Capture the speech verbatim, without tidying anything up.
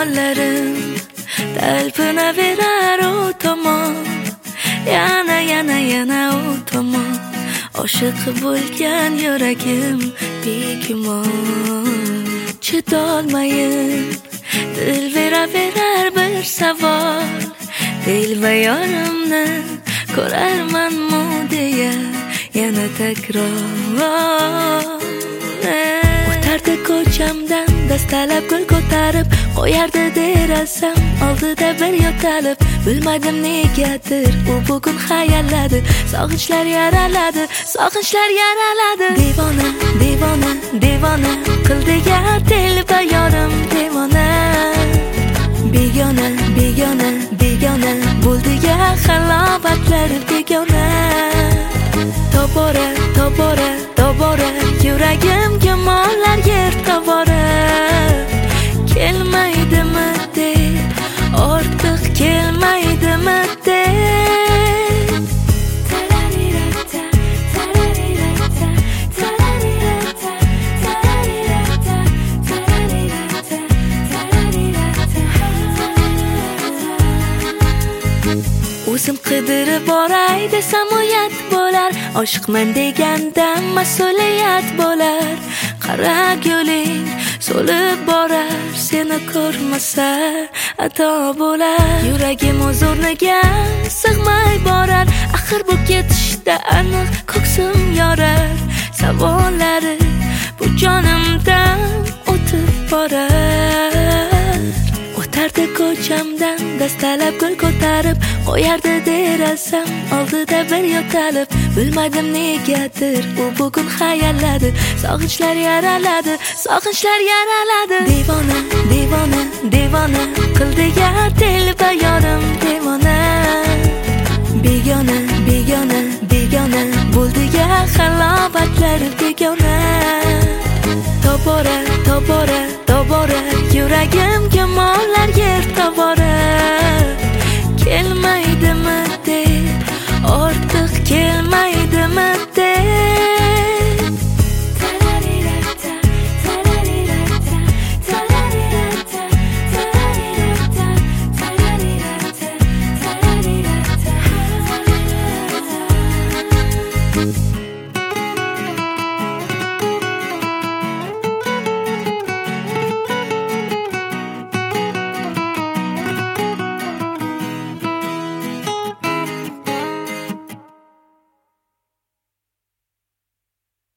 xayollarim talpinaverar u tomon, yana yana yana u tomon. Oshiq bo'lgan yuragim begumon, chidolmayin dil beraverar bir savol. Dilba yorimni ko'rarmanmi deya yana takror. O'tardi ko'chamdan dastalab gul ko'tarib, qo'yardi derazam oldida bir yo'talib. Bilmadim negadir u bugun hayalladi, sog'inchlar yaraladi, sog'inchlar yaraladi. Devona, devona, devona qildi ya dilba yorim devona. Begona, begona, begona bo'ldi ya halovatlar begona. Tobora, tobora, tobora yuragim gumonlar yer tobora. Kelmaydimi deb, ortiq kelmaydimi deb. Tararirata, tararirata, tararirata, tararirata, tararirata, tararirata. O'zim qidirib boray desam uyat bo'lar, oshiqman deganda mas'uliyat bo'lar. Qara guling so'lib borar, seni ko'rmasa ato bo'lar. Yuragim o'z o'rniga sig'may borar, axir bu ketishda aniq ko'ksim yorar. Savollari bu jonimdan o'tib borar. O'tardi ko'chamdan dastalab gul ko'tarib, qo'yardi derazam oldida bir yo'talib. Bilmadim negadir u bugun hayalladi, sog'inchlar yaraladi, sog'inchlar yaraladi. Devona, devona, devona qildi ya dilba yorim devona. Begona, begona, begona bo'ldi ya halovatlar begona. Tobora, tobora, tobora yuragim